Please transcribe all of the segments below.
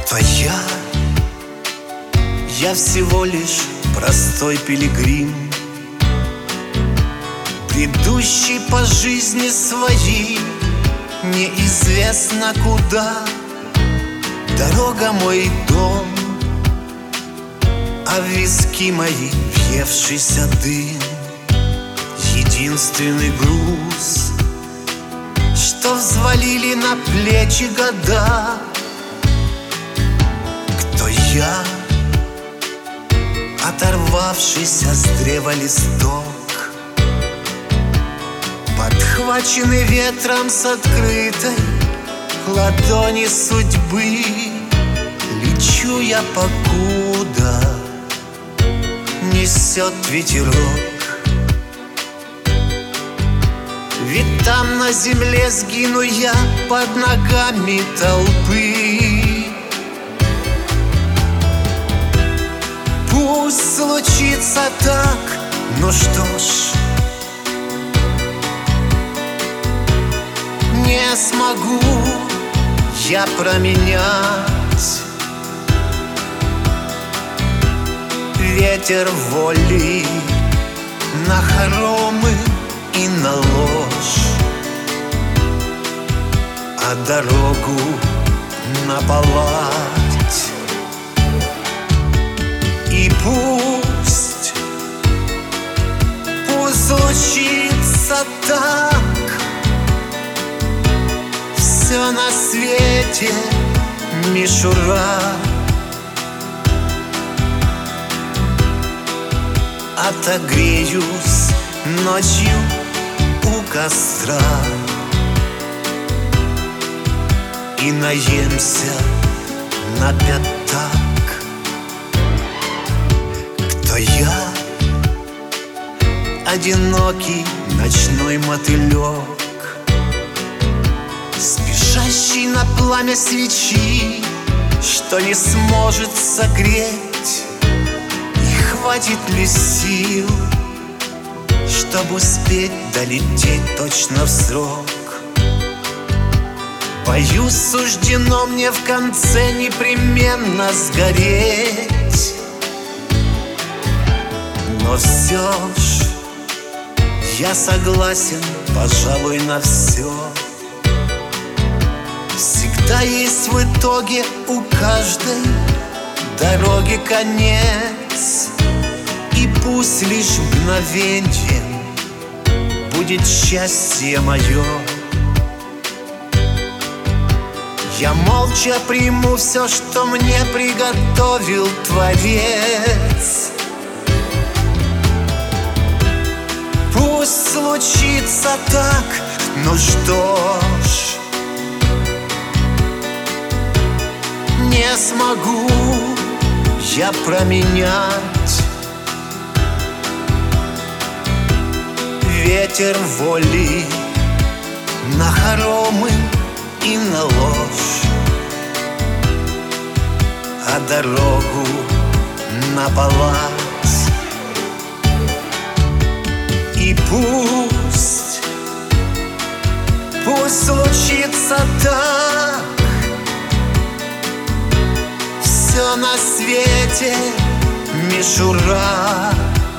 Кто я? Я всего лишь простой пилигрим, бредущий по жизни своей, неизвестно куда. Дорога мой дом, а в виски мои въевшийся дым. Единственный груз, что взвалили на плечи года. Кто я? Оторвавшийся с древа листок, подхваченный ветром с открытой ладони судьбы. Лечу я, покуда несет ветерок, ведь там на земле сгину я под ногами толпы. Пусть случится так, ну что ж, не смогу я променять ветер воли на хоромы и на ложь, а дорогу на палать. И пусть случится так, все на свете мишура. Отогреюсь ночью у костра и наемся на пятак. Кто я? Одинокий ночной мотылек, спешащий на пламя свечи, что не сможет согреть. И хватит ли сил, чтобы успеть долететь точно в срок? Боюсь, суждено мне в конце непременно сгореть. Но все ж я согласен, пожалуй, на все. Всегда есть в итоге у каждой дороги конец. И пусть лишь мгновеньем будет счастье мое. Я молча приму все, что мне приготовил Творец. Пусть случится так, ну что ж, не смогу я променять ветер воли на хоромы и на ложь, а дорогу на палать. И пусть случится так, все на свете мишура.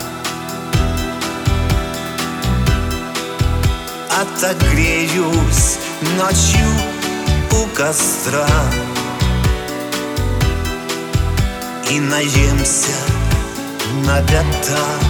Отогреюсь ночью у костра и наемся на пятак.